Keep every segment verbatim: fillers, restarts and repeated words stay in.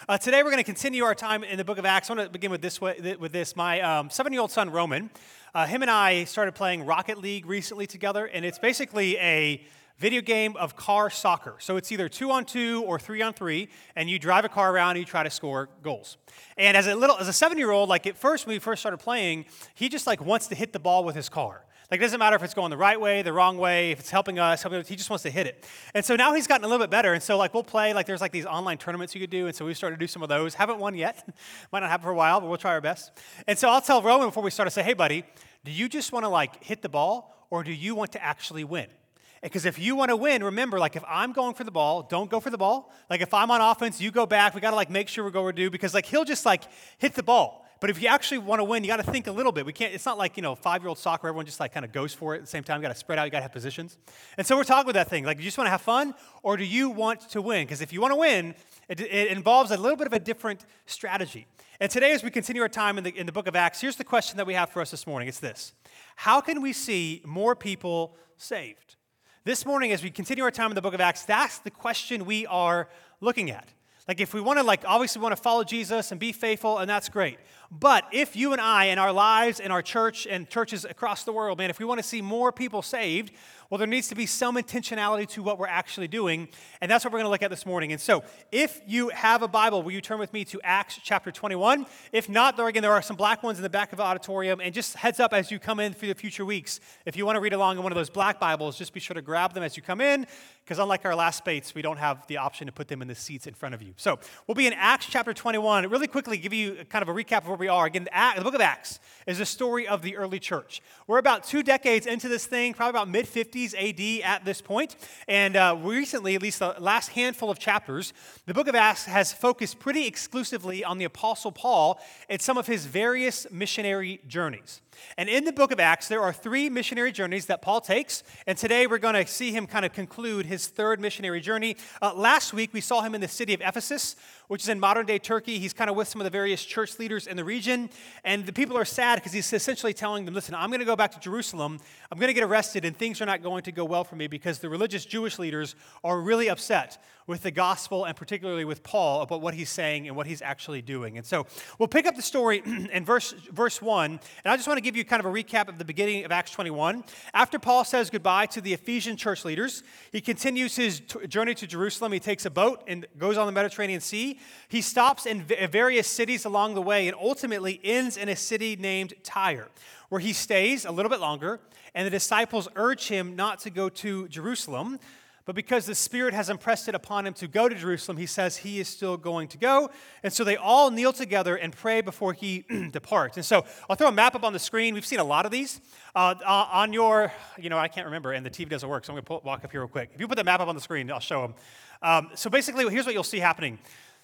Uh, today we're going to continue our time in the book of Acts. I want to begin with this. Way, with this. My um, seven-year-old son, Roman, uh, him and I started playing Rocket League recently together, and it's basically a video game of car soccer. So it's either two on two or three on three, and you drive a car around and you try to score goals. And as a little, as a seven-year-old, like at first when we first started playing, he just like wants to hit the ball with his car. Like, it doesn't matter if it's going the right way, the wrong way, if it's helping us, helping us, he just wants to hit it. And so now he's gotten a little bit better, and so, like, we'll play, like, there's, like, these online tournaments you could do, and so we've started to do some of those. Haven't won yet. Might not happen for a while, but we'll try our best. And so I'll tell Roman before we start, I say, hey, buddy, do you just want to, like, hit the ball, or do you want to actually win? Because if you want to win, remember, like, if I'm going for the ball, don't go for the ball. Like, if I'm on offense, you go back. We got to, like, make sure we go where we're due, because, like, he'll just, like, hit the ball. But if you actually want to win, you got to think a little bit. We can't. It's not like, you know, five-year-old soccer. Everyone just like kind of goes for it at the same time. You got to spread out. You got to have positions. And so we're talking about that thing. Like, do you just want to have fun, or do you want to win? Because if you want to win, it, it involves a little bit of a different strategy. And today, as we continue our time in the in the book of Acts, here's the question that we have for us this morning. It's this: how can we see more people saved? This morning, as we continue our time in the book of Acts, that's the question we are looking at. Like, if we want to, like, obviously we want to follow Jesus and be faithful, and that's great. But if you and I, in our lives, in our church, and churches across the world, man, if we want to see more people saved, well, there needs to be some intentionality to what we're actually doing, and that's what we're going to look at this morning. And so, if you have a Bible, will you turn with me to Acts chapter twenty-one? If not, there again, there are some black ones in the back of the auditorium, and just heads up as you come in through the future weeks, if you want to read along in one of those black Bibles, just be sure to grab them as you come in, because unlike our last spates, we don't have the option to put them in the seats in front of you. So, we'll be in Acts chapter twenty-one. Really quickly, give you kind of a recap of where we are. Again, the book of Acts is a story of the early church. We're about two decades into this thing, probably about mid fifties A D at this point. And uh, recently, at least the last handful of chapters, the book of Acts has focused pretty exclusively on the Apostle Paul and some of his various missionary journeys. And in the book of Acts, there are three missionary journeys that Paul takes, and today we're going to see him kind of conclude his third missionary journey. Uh, last week, we saw him in the city of Ephesus, which is in modern-day Turkey. He's kind of with some of the various church leaders in the region, and the people are sad because he's essentially telling them, listen, I'm going to go back to Jerusalem, I'm going to get arrested, and things are not going to go well for me because the religious Jewish leaders are really upset with the gospel and particularly with Paul about what he's saying and what he's actually doing. And so we'll pick up the story in verse, verse one, and I just want to give you kind of a recap of the beginning of Acts twenty-one. After Paul says goodbye to the Ephesian church leaders, he continues his t- journey to Jerusalem. He takes a boat and goes on the Mediterranean Sea. He stops in v- various cities along the way and ultimately ends in a city named Tyre, where he stays a little bit longer, and the disciples urge him not to go to Jerusalem. But because the Spirit has impressed it upon him to go to Jerusalem, he says he is still going to go. And so they all kneel together and pray before he departs. And so I'll throw a map up on the screen. We've seen a lot of these. Uh, uh, on your, you know, I can't remember, and the T V doesn't work, so I'm going to pull, walk up here real quick. If you put the map up on the screen, I'll show them. Um, so basically, here's what you'll see happening.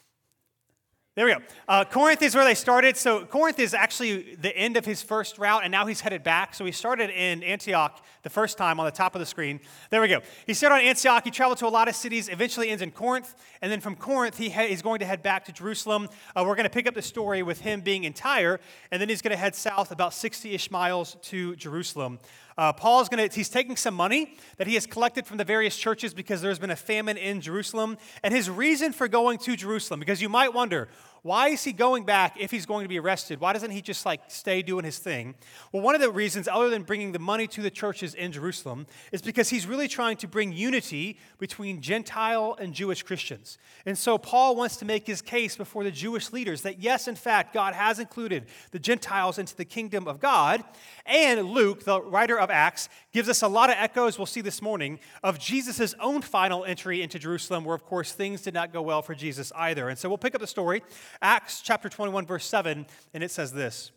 There we go. Uh, Corinth is where they started. So Corinth is actually the end of his first route, and now he's headed back. So he started in Antioch the first time on the top of the screen. There we go. He started on Antioch. He traveled to a lot of cities, eventually ends in Corinth. And then from Corinth, he ha- he's going to head back to Jerusalem. Uh, we're going to pick up the story with him being in Tyre, and then he's going to head south about sixty-ish miles to Jerusalem. Uh, Paul's going to, he's taking some money that he has collected from the various churches because there's been a famine in Jerusalem. And his reason for going to Jerusalem, because you might wonder, why is he going back if he's going to be arrested? Why doesn't he just like stay doing his thing? Well, one of the reasons, other than bringing the money to the churches in Jerusalem, is because he's really trying to bring unity between Gentile and Jewish Christians. And so Paul wants to make his case before the Jewish leaders that yes, in fact, God has included the Gentiles into the kingdom of God. And Luke, the writer of Acts, gives us a lot of echoes, we'll see this morning, of Jesus' own final entry into Jerusalem, where, of course, things did not go well for Jesus either. And so we'll pick up the story, Acts chapter twenty-one, verse seven, and it says this.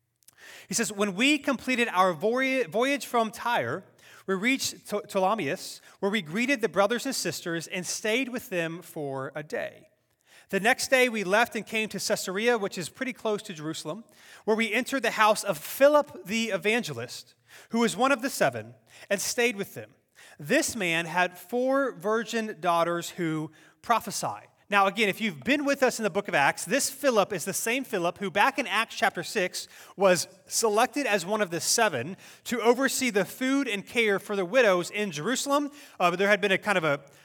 He says, when we completed our voyage from Tyre, we reached Ptolemais, where we greeted the brothers and sisters and stayed with them for a day. The next day we left and came to Caesarea, which is pretty close to Jerusalem, where we entered the house of Philip the evangelist, who was one of the seven, and stayed with them. This man had four virgin daughters who prophesied. Now, again, if you've been with us in the book of Acts, this Philip is the same Philip who back in Acts chapter six was selected as one of the seven to oversee the food and care for the widows in Jerusalem. Uh, there had been a kind of a,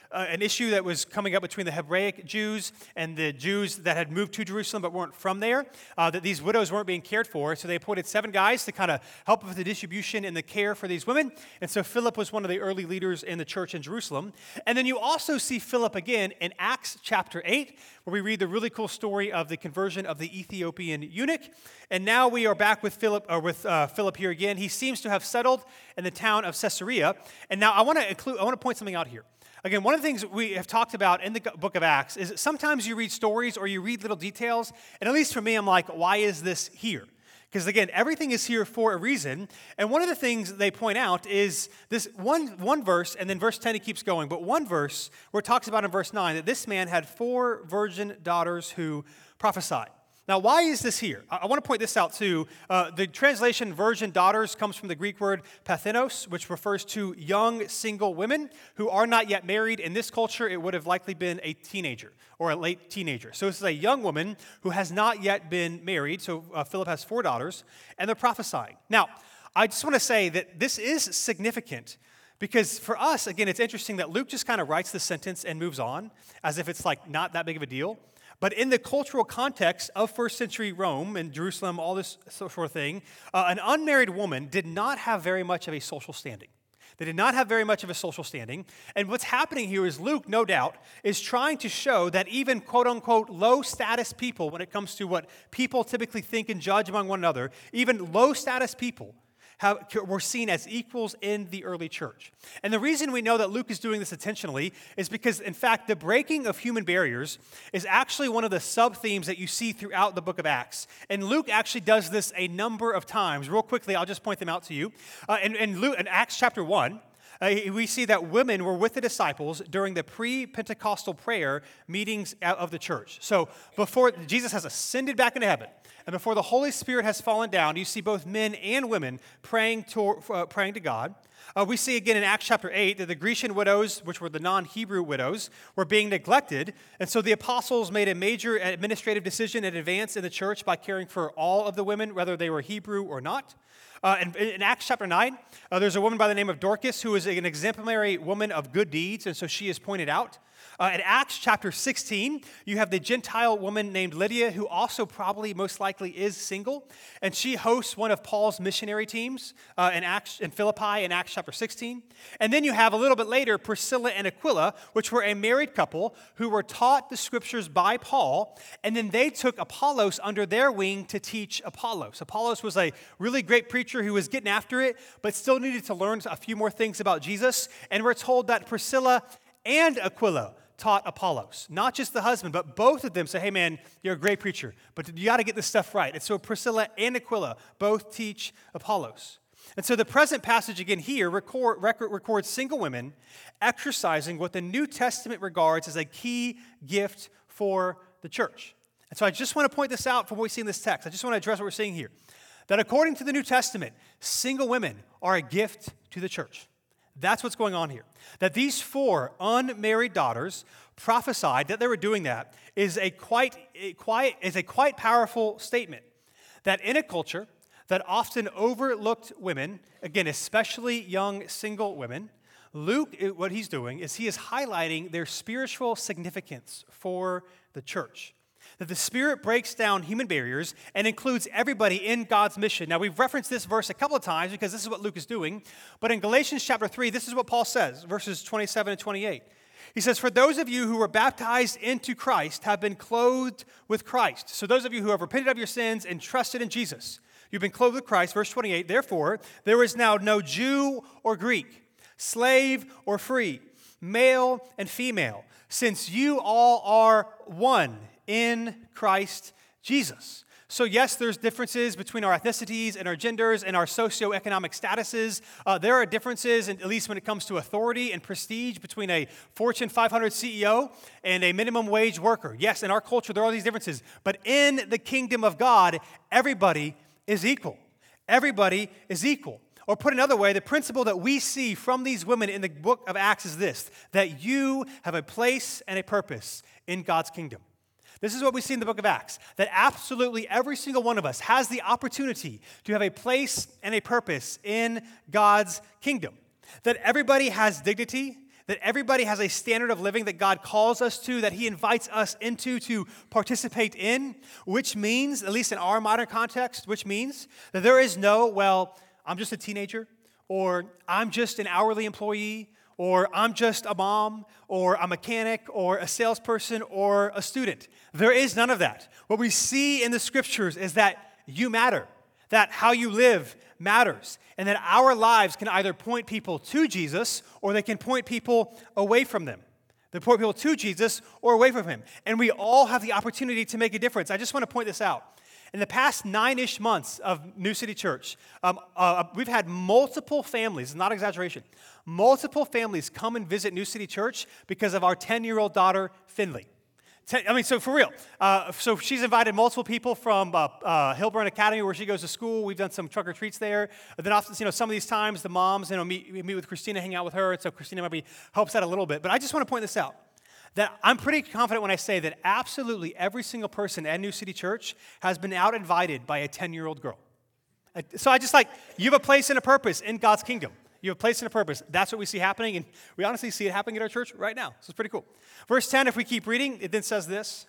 uh, an issue that was coming up between the Hebraic Jews and the Jews that had moved to Jerusalem but weren't from there, uh, that these widows weren't being cared for. So they appointed seven guys to kind of help with the distribution and the care for these women. And so Philip was one of the early leaders in the church in Jerusalem. And then you also see Philip again in Acts chapter eight, where we read the really cool story of the conversion of the Ethiopian eunuch. And now we are back with Philip, or with uh, Philip here again. He seems to have settled in the town of Caesarea. And now I want to include, I want to point something out here. Again, one of the things we have talked about in the book of Acts is that sometimes you read stories or you read little details, and at least for me, I'm like, why is this here? Because again, everything is here for a reason. And one of the things they point out is this one, one verse, and then verse ten, he keeps going, but one verse where it talks about in verse nine that this man had four virgin daughters who prophesied. Now, why is this here? I, I want to point this out too. Uh, the translation virgin daughters comes from the Greek word pathenos, which refers to young single women who are not yet married. In this culture, it would have likely been a teenager or a late teenager. So this is a young woman who has not yet been married. So uh, Philip has four daughters, and they're prophesying. Now, I just want to say that this is significant because for us, again, it's interesting that Luke just kind of writes the sentence and moves on as if it's like not that big of a deal. But in the cultural context of first century Rome and Jerusalem, all this sort of thing, uh, an unmarried woman did not have very much of a social standing. They did not have very much of a social standing. And what's happening here is Luke, no doubt, is trying to show that even quote-unquote low-status people, when it comes to what people typically think and judge among one another, even low-status people Have, were seen as equals in the early church. And the reason we know that Luke is doing this intentionally is because, in fact, the breaking of human barriers is actually one of the sub-themes that you see throughout the book of Acts. And Luke actually does this a number of times. Real quickly, I'll just point them out to you. Uh, in, in, Luke, in Acts chapter one, Uh, we see that women were with the disciples during the pre-Pentecostal prayer meetings of the church. So before Jesus has ascended back into heaven, and before the Holy Spirit has fallen down, you see both men and women praying to, uh, praying to God. Uh, we see again in Acts chapter eight that the Grecian widows, which were the non-Hebrew widows, were being neglected. And so the apostles made a major administrative decision in advance in the church by caring for all of the women, whether they were Hebrew or not. Uh, in, in Acts chapter nine, uh, there's a woman by the name of Dorcas who is an exemplary woman of good deeds, and so she is pointed out. Uh, in Acts chapter sixteen, you have the Gentile woman named Lydia, who also probably most likely is single, and she hosts one of Paul's missionary teams uh, in Acts in Philippi in Acts chapter sixteen. And then you have a little bit later Priscilla and Aquila, which were a married couple who were taught the scriptures by Paul, and then they took Apollos under their wing to teach Apollos. Apollos was a really great preacher who was getting after it, but still needed to learn a few more things about Jesus. And we're told that Priscilla and Aquila taught Apollos, not just the husband, but both of them say, hey man, you're a great preacher, but you got to get this stuff right. And so Priscilla and Aquila both teach Apollos. And so the present passage again here record, record, records single women exercising what the New Testament regards as a key gift for the church. And so I just want to point this out from what we see in this text. I just want to address what we're seeing here. That according to the New Testament, single women are a gift to the church. That's what's going on here. That these four unmarried daughters prophesied that they were doing that is a quite, a quite, is a quite powerful statement. That in a culture that often overlooked women, again, especially young single women, Luke, what he's doing is he is highlighting their spiritual significance for the church. That the Spirit breaks down human barriers and includes everybody in God's mission. Now, we've referenced this verse a couple of times because this is what Luke is doing. But in Galatians chapter three, this is what Paul says, verses twenty-seven and twenty-eight. He says, for those of you who were baptized into Christ have been clothed with Christ. So those of you who have repented of your sins and trusted in Jesus, you've been clothed with Christ. Verse twenty-eight, therefore, there is now no Jew or Greek, slave or free, male and female, since you all are one in Christ Jesus. So yes, there's differences between our ethnicities and our genders and our socioeconomic statuses. Uh, there are differences, in, at least when it comes to authority and prestige, between a Fortune five hundred C E O and a minimum wage worker. Yes, in our culture, there are these differences. But in the kingdom of God, everybody is equal. Everybody is equal. Or put another way, the principle that we see from these women in the book of Acts is this, that you have a place and a purpose in God's kingdom. This is what we see in the book of Acts, that absolutely every single one of us has the opportunity to have a place and a purpose in God's kingdom. That everybody has dignity, that everybody has a standard of living that God calls us to, that he invites us into to participate in, which means, at least in our modern context, which means that there is no, well, I'm just a teenager, or I'm just an hourly employee, or I'm just a mom, or a mechanic, or a salesperson, or a student. There is none of that. What we see in the scriptures is that you matter, that how you live matters, and that our lives can either point people to Jesus or they can point people away from them. They point people to Jesus or away from him. And we all have the opportunity to make a difference. I just want to point this out. In the past nine-ish months of New City Church, um, uh, we've had multiple families, not exaggeration, multiple families come and visit New City Church because of our ten-year-old daughter, Finley. I mean, so for real. Uh, so she's invited multiple people from uh, uh, Hillburn Academy, where she goes to school. We've done some truck or treats there. And then often, you know, some of these times the moms, you know, meet, meet with Christina, hang out with her, and so Christina maybe helps out a little bit. But I just want to point this out, that I'm pretty confident when I say that absolutely every single person at New City Church has been out invited by a ten-year-old girl. So I just like, you have a place and a purpose in God's kingdom. You have a place and a purpose. That's what we see happening, and we honestly see it happening at our church right now. So it's pretty cool. Verse ten, if we keep reading, it then says this.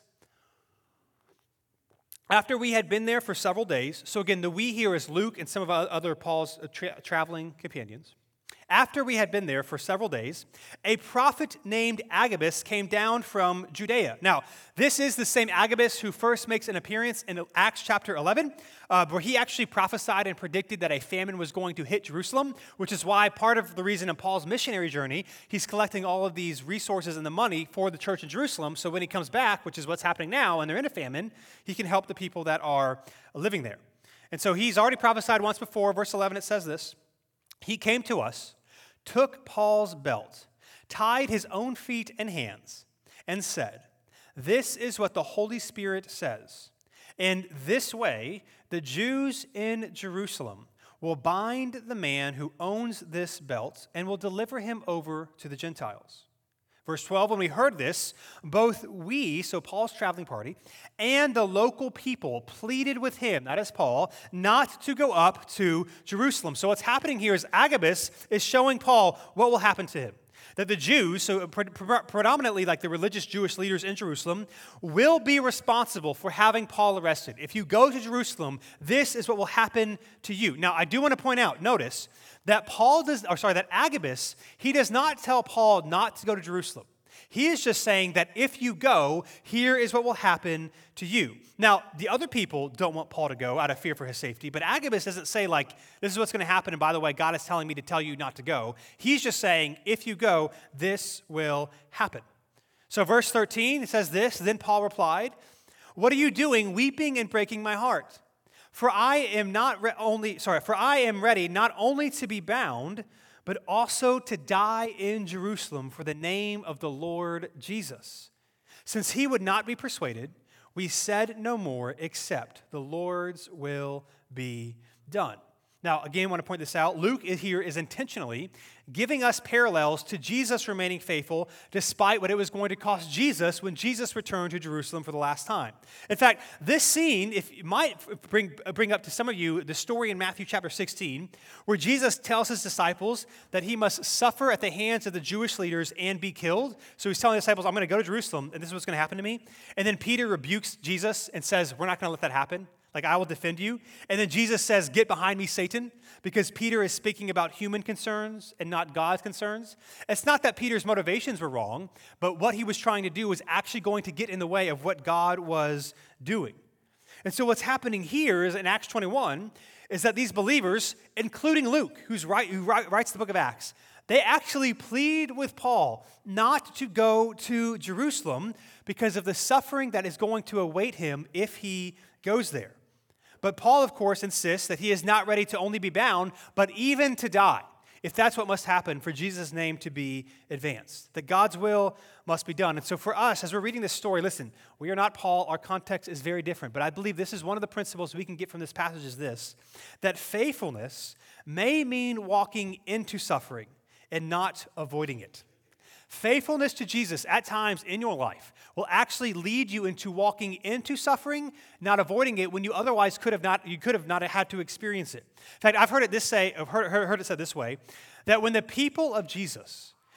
After we had been there for several days, so again, the we here is Luke and some of other Paul's tra- traveling companions. After we had been there for several days, a prophet named Agabus came down from Judea. Now, this is the same Agabus who first makes an appearance in Acts chapter eleven, uh, where he actually prophesied and predicted that a famine was going to hit Jerusalem, which is why part of the reason in Paul's missionary journey, he's collecting all of these resources and the money for the church in Jerusalem, so when he comes back, which is what's happening now, and they're in a famine, he can help the people that are living there. And so he's already prophesied once before. Verse eleven, it says this. He came to us, took Paul's belt, tied his own feet and hands, and said, "This is what the Holy Spirit says. In this way, the Jews in Jerusalem will bind the man who owns this belt and will deliver him over to the Gentiles." Verse twelve, when we heard this, both we, so Paul's traveling party, and the local people pleaded with him, that is Paul, not to go up to Jerusalem. So what's happening here is Agabus is showing Paul what will happen to him. That the Jews, so pre- pre- predominantly like the religious Jewish leaders in Jerusalem, will be responsible for having Paul arrested. If you go to Jerusalem, this is what will happen to you. Now, I do want to point out, notice, that Paul does, or sorry, that Agabus, he does not tell Paul not to go to Jerusalem. He is just saying that if you go, here is what will happen to you. Now, the other people don't want Paul to go out of fear for his safety, but Agabus doesn't say like, this is what's going to happen, and by the way, God is telling me to tell you not to go. He's just saying, if you go, this will happen. So verse thirteen, it says this, then Paul replied, "What are you doing, weeping and breaking my heart? For I am not re- only, sorry, for I am ready not only to be bound, but also to die in Jerusalem for the name of the Lord Jesus." Since he would not be persuaded, we said no more except the Lord's will be done. Now, again, I want to point this out. Luke here is intentionally giving us parallels to Jesus remaining faithful despite what it was going to cost Jesus when Jesus returned to Jerusalem for the last time. In fact, this scene, if it might bring, bring up to some of you the story in Matthew chapter sixteen, where Jesus tells his disciples that he must suffer at the hands of the Jewish leaders and be killed. So he's telling the disciples, I'm going to go to Jerusalem, and this is what's going to happen to me. And then Peter rebukes Jesus and says, we're not going to let that happen. Like, I will defend you. And then Jesus says, get behind me, Satan, because Peter is speaking about human concerns and not God's concerns. It's not that Peter's motivations were wrong, but what he was trying to do was actually going to get in the way of what God was doing. And so what's happening here is in Acts twenty-one is that these believers, including Luke, who's write, who writes the book of Acts, they actually plead with Paul not to go to Jerusalem because of the suffering that is going to await him if he goes there. But Paul, of course, insists that he is not ready to only be bound, but even to die, if that's what must happen for Jesus' name to be advanced, that God's will must be done. And so for us, as we're reading this story, listen, we are not Paul. Our context is very different, but I believe this is one of the principles we can get from this passage is this, that faithfulness may mean walking into suffering and not avoiding it. Faithfulness to Jesus at times in your life will actually lead you into walking into suffering, not avoiding it when you otherwise could have not, you could have not had to experience it. In fact, I've heard it this say, I've heard, heard, heard it said this way, that when the people of Jesus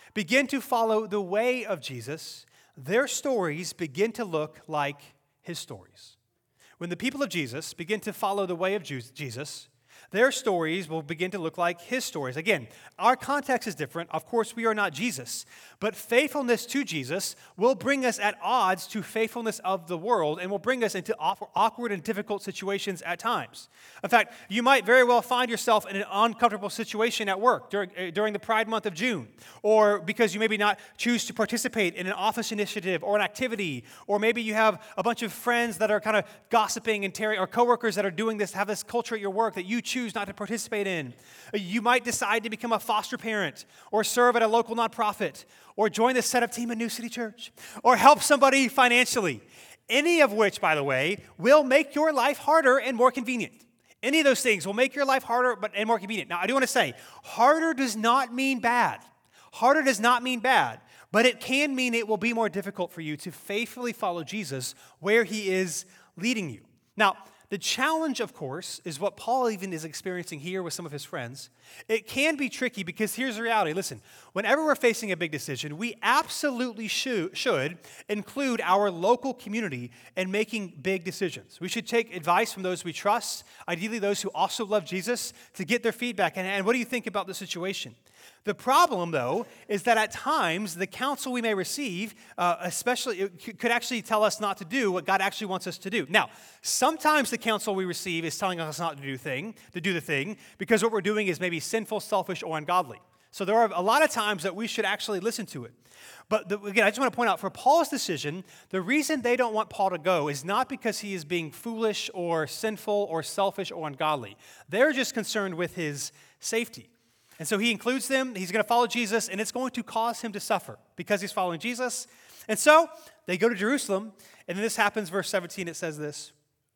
begin to follow the way of Jesus, their stories begin to look like his stories. When the people of Jesus begin to follow the way of Jesus, their stories will begin to look like his stories. Again, our context is different. Of course, we are not Jesus. But faithfulness to Jesus will bring us at odds to faithfulness of the world and will bring us into awkward and difficult situations at times. In fact, you might very well find yourself in an uncomfortable situation at work during, uh, during the Pride Month of June, or because you maybe not choose to participate in an office initiative or an activity, or maybe you have a bunch of friends that are kind of gossiping and tearing, or coworkers that are doing this, have this culture at your work that you choose not to participate in. You might decide to become a foster parent or serve at a local nonprofit or join the setup team at New City Church or help somebody financially. Any of which, by the way, will make your life harder and more convenient. Any of those things will make your life harder but and more convenient. Now, I do want to say, harder does not mean bad. Harder does not mean bad, but it can mean it will be more difficult for you to faithfully follow Jesus where he is leading you. Now, the challenge, of course, is what Paul even is experiencing here with some of his friends. It can be tricky because here's the reality. Listen, whenever we're facing a big decision, we absolutely should, should include our local community in making big decisions. We should take advice from those we trust, ideally those who also love Jesus, to get their feedback. And, and what do you think about the situation? The problem, though, is that at times the counsel we may receive, uh, especially, it could actually tell us not to do what God actually wants us to do. Now, sometimes the counsel we receive is telling us not to do thing, to do the thing, because what we're doing is maybe sinful, selfish, or ungodly. So there are a lot of times that we should actually listen to it. But the, again, I just want to point out, for Paul's decision, the reason they don't want Paul to go is not because he is being foolish or sinful or selfish or ungodly. They're just concerned with his safety. And so he includes them. He's going to follow Jesus, and it's going to cause him to suffer because he's following Jesus. And so they go to Jerusalem, and then this happens, verse seventeen, it says this.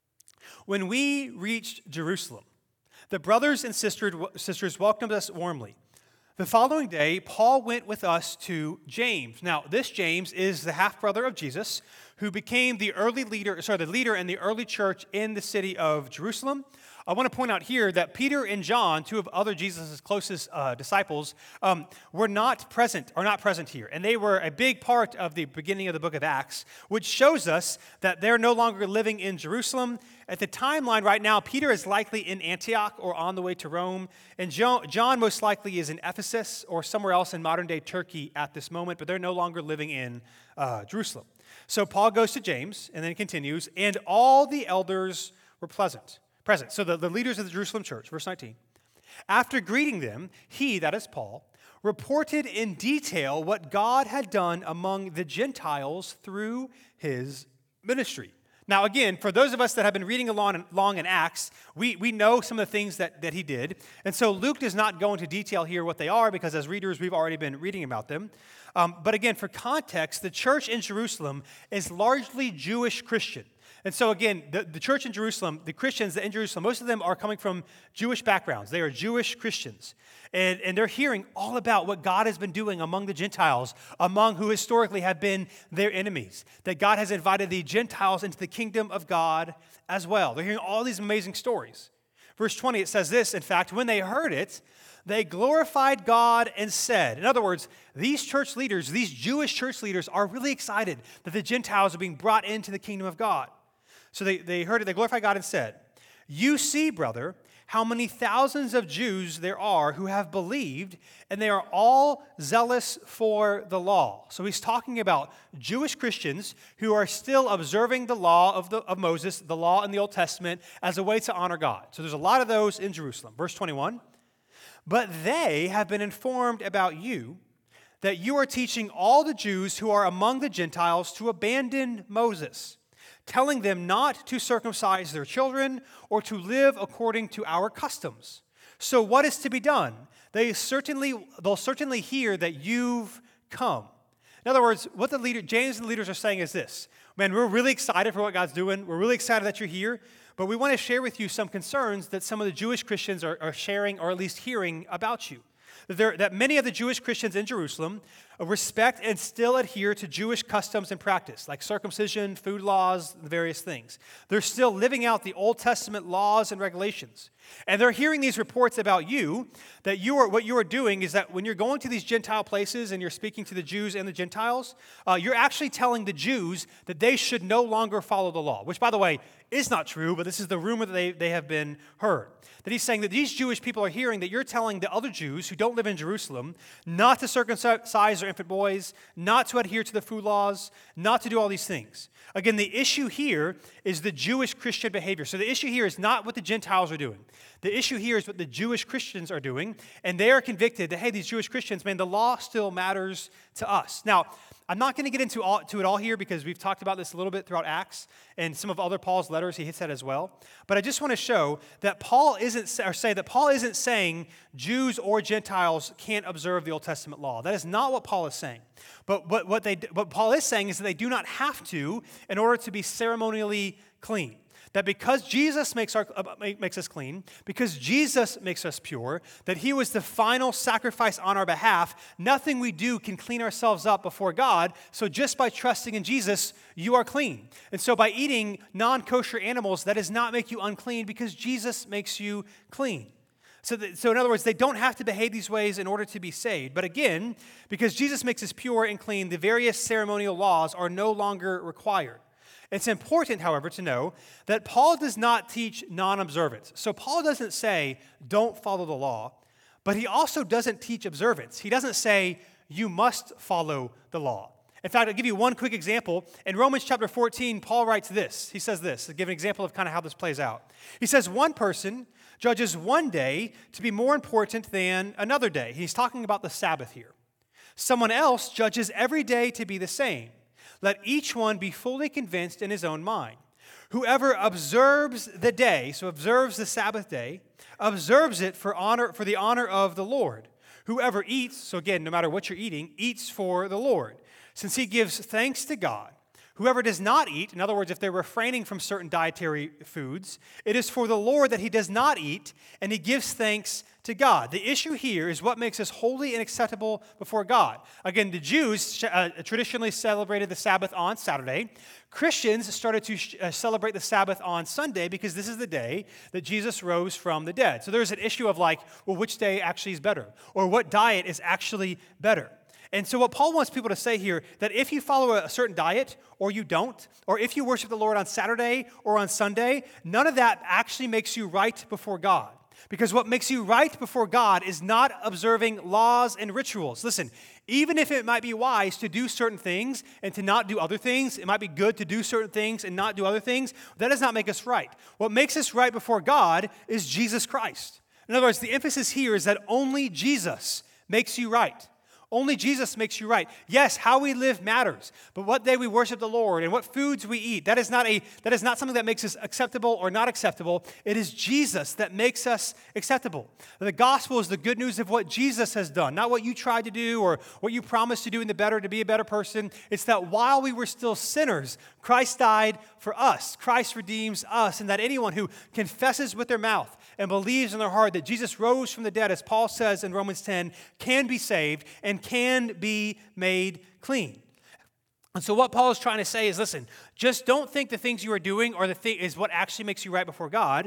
When we reached Jerusalem, the brothers and sisters welcomed us warmly. The following day, Paul went with us to James. Now, this James is the half-brother of Jesus, who became the early leader, sorry, the leader in the early church in the city of Jerusalem. I want to point out here that Peter and John, two of other Jesus' closest uh, disciples, um, were not present, or not present here. And they were a big part of the beginning of the book of Acts, which shows us that they're no longer living in Jerusalem. At the timeline right now, Peter is likely in Antioch or on the way to Rome. And John, John most likely is in Ephesus or somewhere else in modern-day Turkey at this moment, but they're no longer living in uh, Jerusalem. So Paul goes to James and then continues, and all the elders were pleasant. Present. So the, the leaders of the Jerusalem church, verse nineteen. After greeting them, he, that is Paul, reported in detail what God had done among the Gentiles through his ministry. Now, again, for those of us that have been reading along, along in Acts, we, we know some of the things that, that he did. And so Luke does not go into detail here what they are because as readers, we've already been reading about them. Um, but again, for context, the church in Jerusalem is largely Jewish Christian. And so again, the, the church in Jerusalem, the Christians in Jerusalem, most of them are coming from Jewish backgrounds. They are Jewish Christians. And, and they're hearing all about what God has been doing among the Gentiles, among who historically have been their enemies. That God has invited the Gentiles into the kingdom of God as well. They're hearing all these amazing stories. Verse twenty, it says this, in fact, when they heard it, they glorified God and said, in other words, these church leaders, these Jewish church leaders are really excited that the Gentiles are being brought into the kingdom of God. So they, they heard it, they glorified God and said, you see, brother, how many thousands of Jews there are who have believed, and they are all zealous for the law. So he's talking about Jewish Christians who are still observing the law of, the, of Moses, the law in the Old Testament, as a way to honor God. So there's a lot of those in Jerusalem. Verse twenty-one, but they have been informed about you, that you are teaching all the Jews who are among the Gentiles to abandon Moses, telling them not to circumcise their children or to live according to our customs. So what is to be done? They certainly, they'll certainly hear that you've come. In other words, what the leader, James and the leaders are saying is this. Man, we're really excited for what God's doing. We're really excited that you're here. But we want to share with you some concerns that some of the Jewish Christians are, are sharing or at least hearing about you. That, there, that many of the Jewish Christians in Jerusalem respect and still adhere to Jewish customs and practice, like circumcision, food laws, the various things. They're still living out the Old Testament laws and regulations. And they're hearing these reports about you, that you are what you are doing is that when you're going to these Gentile places and you're speaking to the Jews and the Gentiles, uh, you're actually telling the Jews that they should no longer follow the law, which, by the way, is not true, but this is the rumor that they, they have been heard. That he's saying that these Jewish people are hearing that you're telling the other Jews who don't live in Jerusalem not to circumcise their infant boys, not to adhere to the food laws, not to do all these things. Again, the issue here is the Jewish Christian behavior. So the issue here is not what the Gentiles are doing. The issue here is what the Jewish Christians are doing, and they are convicted that, hey, these Jewish Christians, man, the law still matters to us. Now, I'm not going to get into all, to it all here because we've talked about this a little bit throughout Acts and some of other Paul's letters. He hits that as well. But I just want to show that Paul isn't, or say that Paul isn't saying Jews or Gentiles can't observe the Old Testament law. That is not what Paul is saying. But what, what, they, what Paul is saying is that they do not have to in order to be ceremonially clean. That because Jesus makes, our, uh, makes us clean, because Jesus makes us pure, that he was the final sacrifice on our behalf, nothing we do can clean ourselves up before God. So just by trusting in Jesus, you are clean. And so by eating non-kosher animals, that does not make you unclean because Jesus makes you clean. So, that, so in other words, they don't have to behave these ways in order to be saved. But again, because Jesus makes us pure and clean, the various ceremonial laws are no longer required. It's important, however, to know that Paul does not teach non-observance. So Paul doesn't say, don't follow the law, but he also doesn't teach observance. He doesn't say, you must follow the law. In fact, I'll give you one quick example. In Romans chapter fourteen, Paul writes this. He says this, to give an example of kind of how this plays out. He says, one person judges one day to be more important than another day. He's talking about the Sabbath here. Someone else judges every day to be the same. Let each one be fully convinced in his own mind. Whoever observes the day, so observes the Sabbath day, observes it for honor, for the honor of the Lord. Whoever eats, so again, no matter what you're eating, eats for the Lord, since he gives thanks to God. Whoever does not eat, in other words, if they're refraining from certain dietary foods, it is for the Lord that he does not eat, and he gives thanks to God. The issue here is what makes us holy and acceptable before God. Again, the Jews uh, traditionally celebrated the Sabbath on Saturday. Christians started to sh- uh, celebrate the Sabbath on Sunday because this is the day that Jesus rose from the dead. So there's an issue of like, well, which day actually is better? Or what diet is actually better? And so what Paul wants people to say here, that if you follow a certain diet or you don't, or if you worship the Lord on Saturday or on Sunday, none of that actually makes you right before God. Because what makes you right before God is not observing laws and rituals. Listen, even if it might be wise to do certain things and to not do other things, it might be good to do certain things and not do other things, that does not make us right. What makes us right before God is Jesus Christ. In other words, the emphasis here is that only Jesus makes you right. Only Jesus makes you right. Yes, how we live matters, but what day we worship the Lord and what foods we eat, that is not a that is not something that makes us acceptable or not acceptable. It is Jesus that makes us acceptable. The gospel is the good news of what Jesus has done, not what you tried to do or what you promised to do in the better to be a better person. It's that while we were still sinners, Christ died for us. Christ redeems us, and that anyone who confesses with their mouth and believes in their heart that Jesus rose from the dead, as Paul says in Romans ten, can be saved and can be made clean. And so what Paul is trying to say is, listen, just don't think the things you are doing or the thing is what actually makes you right before God,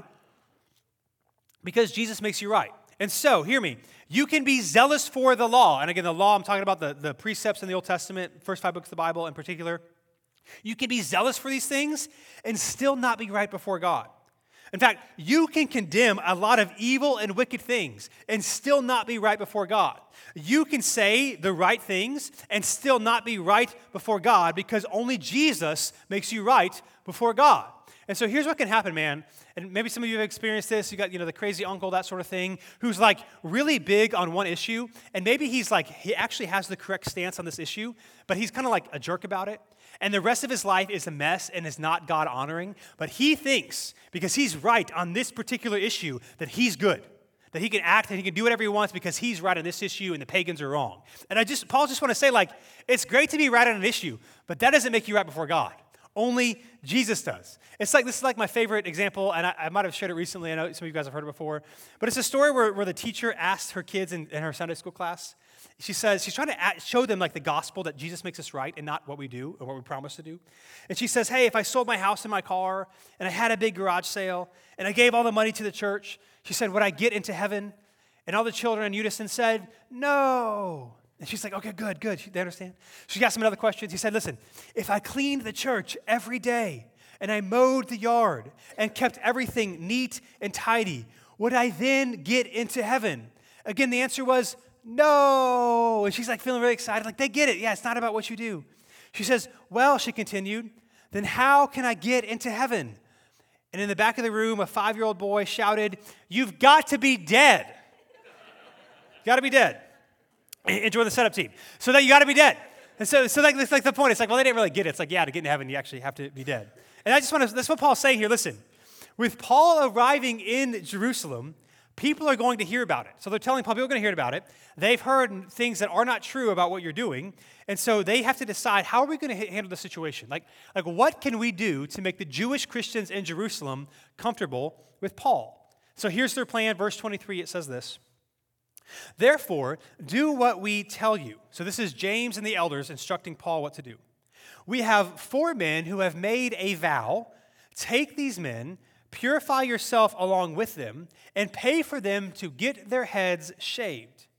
because Jesus makes you right. And so, hear me, you can be zealous for the law. And again, the law, I'm talking about the, the precepts in the Old Testament, first five books of the Bible in particular. You can be zealous for these things and still not be right before God. In fact, you can condemn a lot of evil and wicked things and still not be right before God. You can say the right things and still not be right before God because only Jesus makes you right before God. And so here's what can happen, man. And maybe some of you have experienced this. You got, you know, the crazy uncle, that sort of thing, who's like really big on one issue. And maybe he's like, he actually has the correct stance on this issue, but he's kind of like a jerk about it. And the rest of his life is a mess and is not God-honoring. But he thinks, because he's right on this particular issue, that he's good. That he can act and he can do whatever he wants because he's right on this issue and the pagans are wrong. And I just, Paul just want to say, like, it's great to be right on an issue, but that doesn't make you right before God. Only Jesus does. It's like, this is like my favorite example, and I, I might have shared it recently. I know some of you guys have heard it before. But it's a story where, where the teacher asked her kids in, in her Sunday school class, She says, she's trying to act, show them like the gospel that Jesus makes us right and not what we do or what we promise to do. And she says, hey, if I sold my house and my car and I had a big garage sale and I gave all the money to the church, she said, would I get into heaven? And all the children in unison said, no. And she's like, okay, good, good. They understand. She asked him another question. He said, listen, if I cleaned the church every day and I mowed the yard and kept everything neat and tidy, would I then get into heaven? Again, the answer was no. And she's like feeling really excited. Like, they get it. Yeah, it's not about what you do. She says, well, she continued, then how can I get into heaven? And in the back of the room, a five-year-old boy shouted, you've got to be dead. Got to be dead. Enjoy the setup team. So that you got to be dead. And so, so like, that's like the point. It's like, well, they didn't really get it. It's like, yeah, to get into heaven, you actually have to be dead. And I just want to, that's what Paul's saying here. Listen, with Paul arriving in Jerusalem, people are going to hear about it. So they're telling Paul, people are going to hear about it. They've heard things that are not true about what you're doing. And so they have to decide, how are we going to handle the situation? Like, like, what can we do to make the Jewish Christians in Jerusalem comfortable with Paul? So here's their plan. Verse twenty-three, it says this. Therefore, do what we tell you. So this is James and the elders instructing Paul what to do. We have four men who have made a vow. Take these men, purify yourself along with them, and pay for them to get their heads shaved.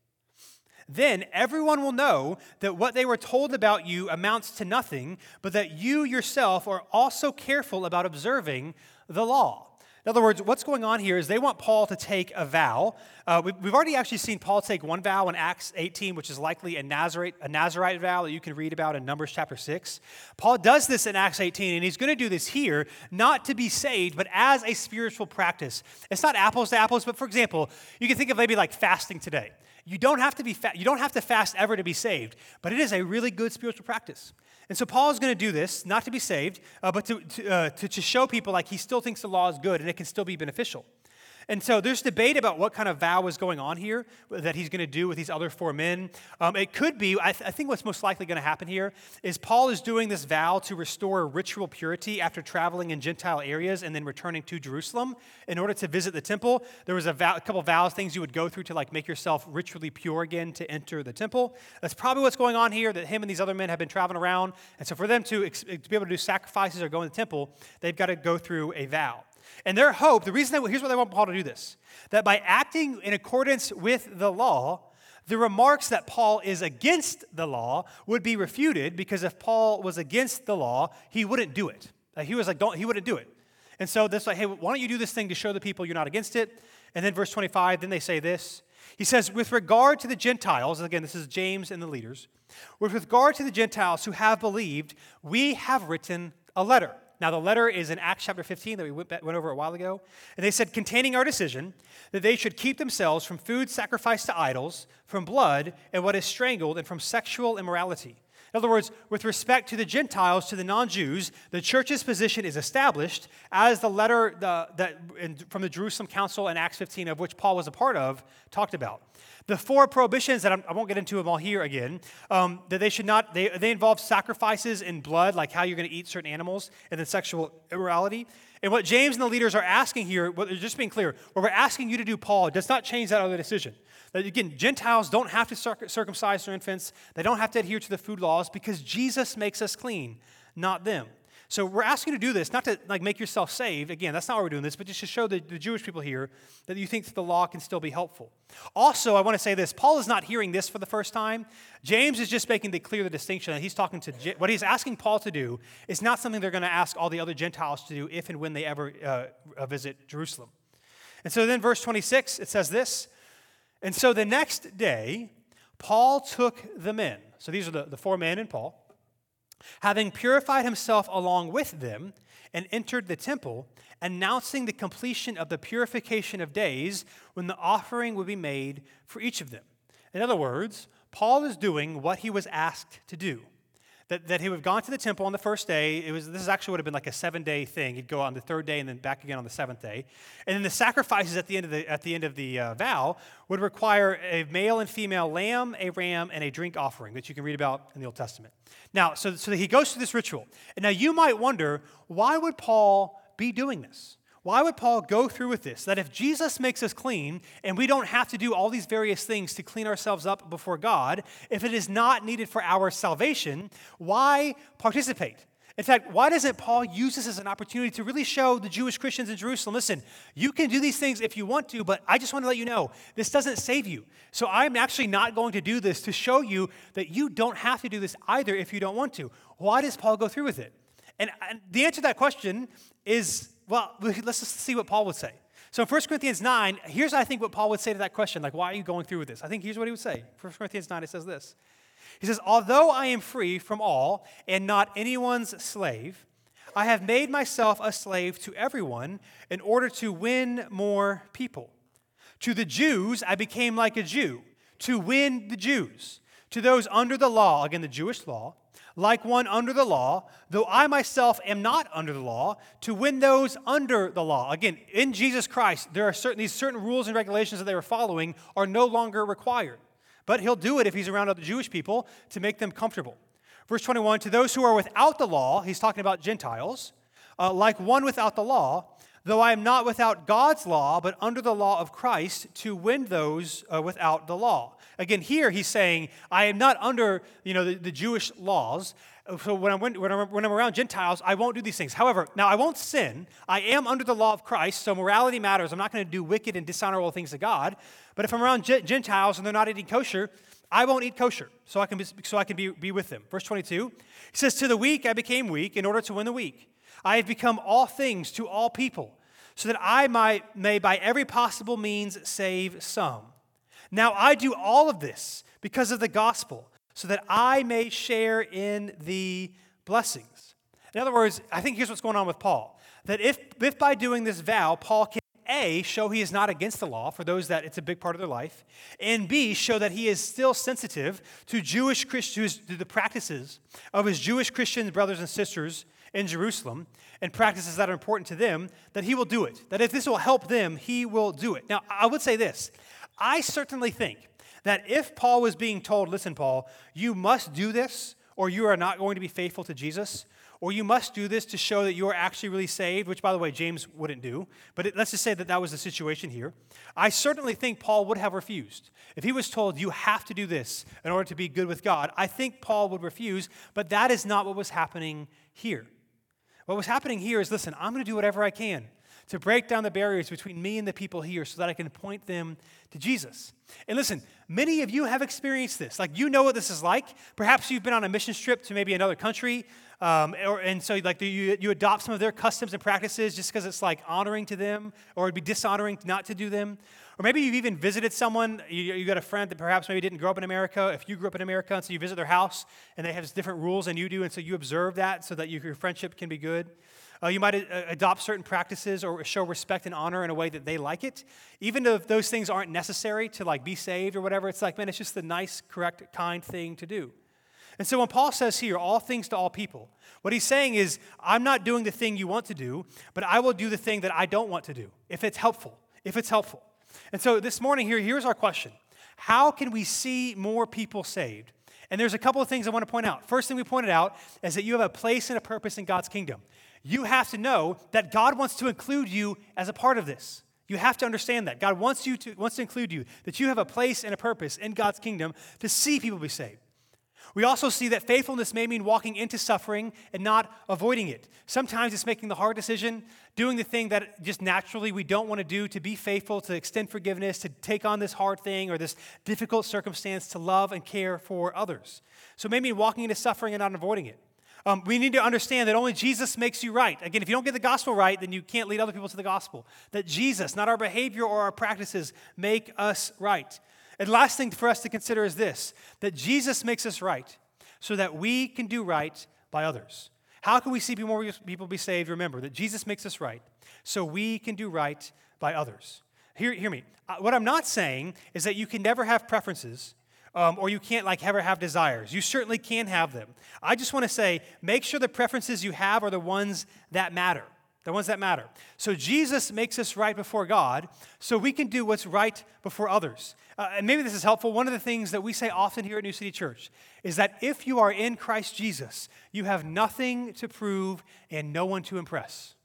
Then everyone will know that what they were told about you amounts to nothing, but that you yourself are also careful about observing the law. In other words, what's going on here is they want Paul to take a vow. Uh, we, we've already actually seen Paul take one vow in Acts eighteen, which is likely a Nazarite, a Nazarite vow that you can read about in Numbers chapter six. Paul does this in Acts eighteen, and he's going to do this here, not to be saved, but as a spiritual practice. It's not apples to apples, but for example, you can think of maybe like fasting today. You don't have to be fa- you don't have to fast ever to be saved, but it is a really good spiritual practice. And so Paul is going to do this, not to be saved, uh, but to, to, uh, to, to show people like he still thinks the law is good and it can still be beneficial. And so there's debate about what kind of vow is going on here that he's going to do with these other four men. Um, it could be, I, th- I think what's most likely going to happen here is Paul is doing this vow to restore ritual purity after traveling in Gentile areas and then returning to Jerusalem in order to visit the temple. There was a, vow, a couple vows, things you would go through to like make yourself ritually pure again to enter the temple. That's probably what's going on here, that him and these other men have been traveling around. And so for them to, ex- to be able to do sacrifices or go in the temple, they've got to go through a vow. And their hope, the reason they, here's why they want Paul to do this, that by acting in accordance with the law, the remarks that Paul is against the law would be refuted, because if Paul was against the law, he wouldn't do it. Like he was like, don't, he wouldn't do it. And so this like, hey, why don't you do this thing to show the people you're not against it? And then verse twenty-five, then they say this. He says, with regard to the Gentiles, and again, this is James and the leaders, with regard to the Gentiles who have believed, we have written a letter. Now, the letter is in Acts chapter fifteen that we went, went over a while ago. And they said, containing our decision that they should keep themselves from food sacrificed to idols, from blood, and what is strangled, and from sexual immorality. In other words, with respect to the Gentiles, to the non-Jews, the church's position is established as the letter the, that in, from the Jerusalem Council in Acts fifteen, of which Paul was a part of, talked about. The four prohibitions that I'm, I won't get into them all here again, um, that they should not, they, they involve sacrifices in blood, like how you're going to eat certain animals, and then sexual immorality. And what James and the leaders are asking here, what, just being clear, what we're asking you to do, Paul, does not change that other decision. That again, Gentiles don't have to circ- circumcise their infants. They don't have to adhere to the food laws because Jesus makes us clean, not them. So we're asking you to do this, not to like make yourself saved. Again, that's not why we're doing this, but just to show the, the Jewish people here that you think that the law can still be helpful. Also, I want to say this. Paul is not hearing this for the first time. James is just making the clear the distinction that he's talking to, what he's asking Paul to do is not something they're going to ask all the other Gentiles to do if and when they ever uh, visit Jerusalem. And so then verse twenty-six, it says this, and so the next day, Paul took the men. So these are the, the four men and Paul. Having purified himself along with them, and entered the temple, announcing the completion of the purification of days when the offering would be made for each of them. In other words, Paul is doing what he was asked to do. That, that he would have gone to the temple on the first day. It was this is actually would have been like a seven-day thing. He'd go on the third day and then back again on the seventh day. And then the sacrifices at the end of the at the end of the uh, vow would require a male and female lamb, a ram, and a drink offering that you can read about in the Old Testament. Now, so, so he goes through this ritual. And now you might wonder, why would Paul be doing this? Why would Paul go through with this? That if Jesus makes us clean and we don't have to do all these various things to clean ourselves up before God, if it is not needed for our salvation, why participate? In fact, why doesn't Paul use this as an opportunity to really show the Jewish Christians in Jerusalem, listen, you can do these things if you want to, but I just want to let you know, this doesn't save you. So I'm actually not going to do this to show you that you don't have to do this either if you don't want to. Why does Paul go through with it? And, and the answer to that question is, well, let's just see what Paul would say. So in First Corinthians nine, here's I think what Paul would say to that question, like, why are you going through with this? I think here's what he would say. First Corinthians nine, it says this. He says, although I am free from all and not anyone's slave, I have made myself a slave to everyone in order to win more people. To the Jews, I became like a Jew to win the Jews. To those under the law, again, the Jewish law, like one under the law, though I myself am not under the law, to win those under the law. Again, in Jesus Christ, there are certain, these certain rules and regulations that they were following are no longer required. But he'll do it if he's around other Jewish people to make them comfortable. Verse twenty-one, to those who are without the law, he's talking about Gentiles, uh, like one without the law, though I am not without God's law, but under the law of Christ, to win those uh, without the law. Again, here he's saying, I am not under, you know, the, the Jewish laws. So when I'm, when, I'm, when I'm around Gentiles, I won't do these things. However, now I won't sin. I am under the law of Christ, so morality matters. I'm not going to do wicked and dishonorable things to God. But if I'm around Gentiles and they're not eating kosher, I won't eat kosher, so I can be, so I can be, be with them. Verse twenty-two, he says, to the weak I became weak in order to win the weak. I have become all things to all people, so that I might, may by every possible means save some. Now I do all of this because of the gospel, so that I may share in the blessings. In other words, I think here's what's going on with Paul. That if, if by doing this vow, Paul can A, show he is not against the law for those that it's a big part of their life, and B, show that he is still sensitive to Jewish Christians, to the practices of his Jewish Christian brothers and sisters in Jerusalem, and practices that are important to them, that he will do it. That if this will help them, he will do it. Now, I would say this. I certainly think that if Paul was being told, listen, Paul, you must do this, or you are not going to be faithful to Jesus, or you must do this to show that you are actually really saved, which, by the way, James wouldn't do. But it, let's just say that that was the situation here. I certainly think Paul would have refused. If he was told, you have to do this in order to be good with God, I think Paul would refuse, but that is not what was happening here. What was happening here is, listen, I'm going to do whatever I can to break down the barriers between me and the people here so that I can point them to Jesus. And listen, many of you have experienced this. Like, you know what this is like. Perhaps you've been on a mission trip to maybe another country, um, or, and so like you, you adopt some of their customs and practices just because it's like honoring to them, or it'd be dishonoring not to do them. Or maybe you've even visited someone, you, you got a friend that perhaps maybe didn't grow up in America. If you grew up in America, and so you visit their house, and they have different rules than you do, and so you observe that so that you, your friendship can be good. Uh, you might uh, adopt certain practices or show respect and honor in a way that they like it. Even if those things aren't necessary to like be saved or whatever, it's like, man, it's just the nice, correct, kind thing to do. And so when Paul says here, all things to all people, what he's saying is, I'm not doing the thing you want to do, but I will do the thing that I don't want to do, if it's helpful, if it's helpful. And so this morning here, here's our question. How can we see more people saved? And there's a couple of things I want to point out. First thing we pointed out is that you have a place and a purpose in God's kingdom. You have to know that God wants to include you as a part of this. You have to understand that. God wants you to wants to include you, that you have a place and a purpose in God's kingdom to see people be saved. We also see that faithfulness may mean walking into suffering and not avoiding it. Sometimes it's making the hard decision, doing the thing that just naturally we don't want to do, to be faithful, to extend forgiveness, to take on this hard thing or this difficult circumstance, to love and care for others. So it may mean walking into suffering and not avoiding it. Um, we need to understand that only Jesus makes you right. Again, if you don't get the gospel right, then you can't lead other people to the gospel. That Jesus, not our behavior or our practices, make us right. And last thing for us to consider is this, that Jesus makes us right so that we can do right by others. How can we see more people be saved? Remember that Jesus makes us right so we can do right by others. Hear, hear me. What I'm not saying is that you can never have preferences Um, or you can't like ever have desires. You certainly can have them. I just want to say, make sure the preferences you have are the ones that matter, the ones that matter. So Jesus makes us right before God so we can do what's right before others. Uh, and maybe this is helpful. One of the things that we say often here at New City Church is that if you are in Christ Jesus, you have nothing to prove and no one to impress.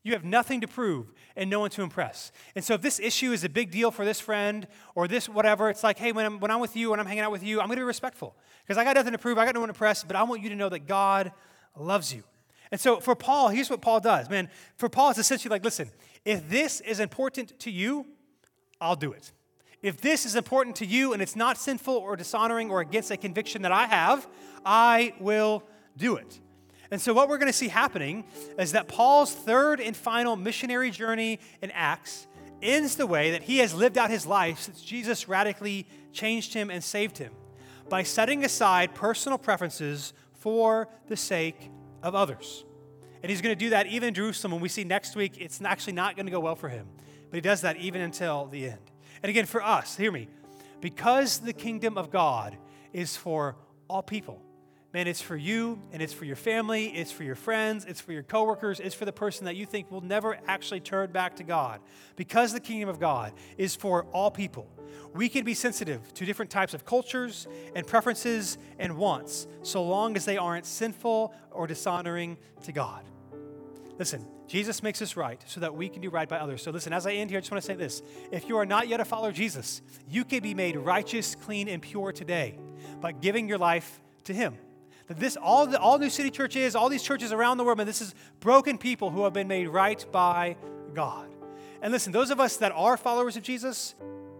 You have nothing to prove and no one to impress. And so if this issue is a big deal for this friend or this whatever, it's like, hey, when I'm, when I'm with you, when I'm hanging out with you, I'm going to be respectful because I got nothing to prove. I got no one to impress, but I want you to know that God loves you. And so for Paul, here's what Paul does. Man, for Paul, it's essentially like, listen, if this is important to you, I'll do it. If this is important to you and it's not sinful or dishonoring or against a conviction that I have, I will do it. And so what we're going to see happening is that Paul's third and final missionary journey in Acts ends the way that he has lived out his life since Jesus radically changed him and saved him by setting aside personal preferences for the sake of others. And he's going to do that even in Jerusalem. When we see next week, it's actually not going to go well for him. But he does that even until the end. And again, for us, hear me, because the kingdom of God is for all people. Man, it's for you, and it's for your family, it's for your friends, it's for your coworkers, it's for the person that you think will never actually turn back to God. Because the kingdom of God is for all people, we can be sensitive to different types of cultures and preferences and wants, so long as they aren't sinful or dishonoring to God. Listen, Jesus makes us right so that we can do right by others. So listen, as I end here, I just want to say this. If you are not yet a follower of Jesus, you can be made righteous, clean, and pure today by giving your life to him. That this, all, the, all New City Church is, all these churches around the world, man, this is broken people who have been made right by God. And listen, those of us that are followers of Jesus,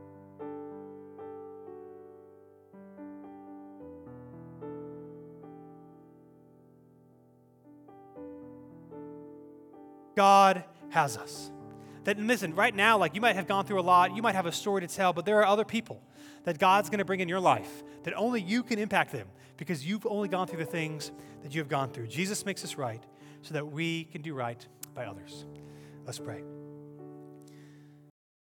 God has us. That, listen, right now, like you might have gone through a lot, you might have a story to tell, but there are other people that God's going to bring in your life that only you can impact them because you've only gone through the things that you have gone through. Jesus makes us right so that we can do right by others. Let's pray.